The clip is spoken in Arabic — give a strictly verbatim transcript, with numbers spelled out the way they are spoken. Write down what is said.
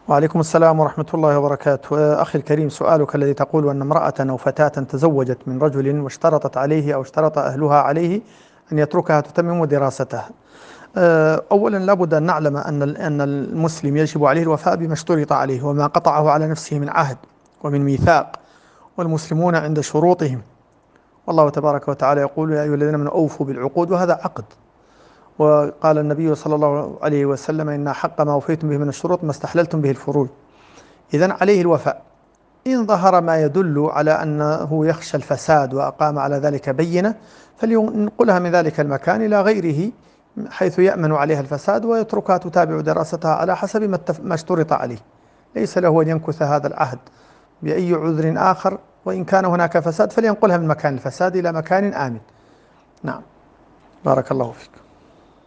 وعليكم السلام ورحمة الله وبركاته. أخي الكريم، سؤالك الذي تقول أن امرأة أو فتاة تزوجت من رجل واشترطت عليه أو اشترط أهلها عليه أن يتركها تتمم دراستها. أه، أولا لابد أن نعلم أن أن المسلم يجب عليه الوفاء بما اشترط عليه وما قطعه على نفسه من عهد ومن ميثاق، والمسلمون عند شروطهم. والله تبارك وتعالى يقول: يا أيها الذين آمنوا أوفوا بالعقود، وهذا عقد. وقال النبي صلى الله عليه وسلم: إن حق ما وفيتم به من الشروط ما استحللتم به الفروج. إذن عليه الوفاء. إن ظهر ما يدل على أنه يخشى الفساد وأقام على ذلك بينة، فلينقلها من ذلك المكان إلى غيره حيث يأمن عليها الفساد، ويتركها تتابع دراستها على حسب ما ما اشترط عليه. ليس له أن ينكث هذا العهد بأي عذر آخر، وإن كان هناك فساد فلينقلها من مكان الفساد إلى مكان آمن. نعم، بارك الله فيك.